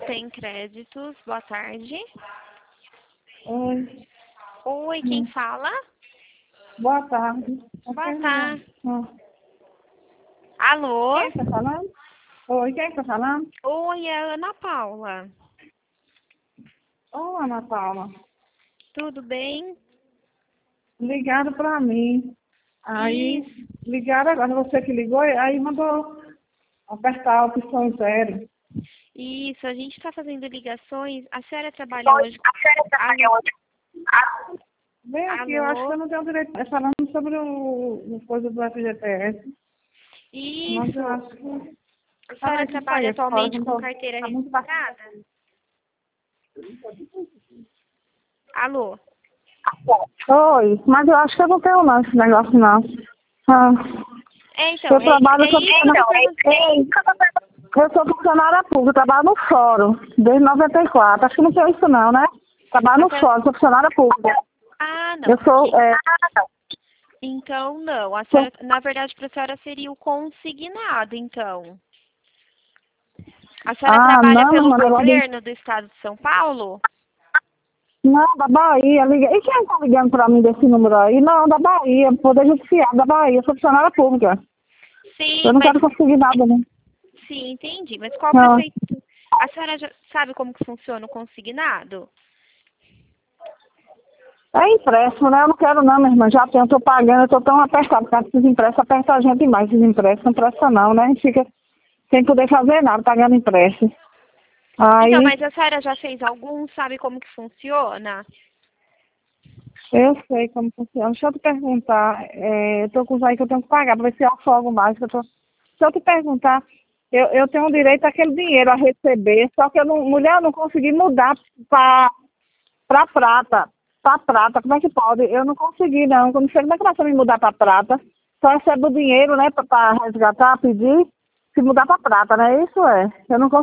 Tem créditos. Boa tarde. Oi, Oi, quem fala? boa tarde. Boa tarde. Ah, Alô? quem está falando? Oi, quem está falando? Oi, é a Ana Paula. Ô, Ana Paula, Tudo bem? ligaram para mim. Aí, Isso. ligaram agora, você que ligou, aí mandou apertar a opção 0. Isso, a gente está fazendo ligações. A senhora trabalha hoje? Vem aqui, eu acho que eu Alô? não tenho direito. É falando sobre o coisa do FGTS. Mas eu Isso. acho que. A Ah, senhora mas isso aí trabalha é fora, atualmente não com tô, carteira tá muito bacana. registrada? Alô? Oi, mas eu acho que eu não tenho não esse negócio não. Ah, Então, eu trabalho, eu sou isso que eu tô eu sou funcionária pública, trabalho no fórum, desde 94. Acho que não tem isso não, né? Trabalho no fórum, sou funcionária pública. Ah, não, Eu sou, porque... Então, não. A senhora, na verdade, para a senhora seria o consignado, então. A senhora trabalha não, pelo mano, governo do estado de São Paulo? não, da Bahia, liga. E quem tá ligando pra mim desse número aí? Não, da Bahia, Poder Judiciário da Bahia, sou funcionária pública. Sim, Eu não mas... quero conseguir nada, né? Sim, entendi. Mas qual Não. prefeitura... A senhora já sabe como que funciona o consignado? É empréstimo, né? Eu não quero não, minha irmã. Já tenho, eu tô pagando, eu tô tão apertado, porque esses empréstimos aperta a gente demais, esses empréstimos. Não presta não, né? A gente fica sem poder fazer nada, pagando empréstimo. Então, Aí, mas a senhora já fez algum? Sabe como que funciona? eu sei como funciona. Deixa eu te perguntar, eu tô com os aí que eu tenho que pagar, pra ver se eu afogo mais. Deixa eu te perguntar, eu tenho direito àquele dinheiro a receber, só que eu não, mulher, eu não consegui mudar pra prata. Pra prata, como é que pode? Eu não consegui, não. Como é que vai me mudar pra prata? Só recebo o dinheiro, né, pra resgatar, pedir, se mudar pra prata, né? Isso é. Eu não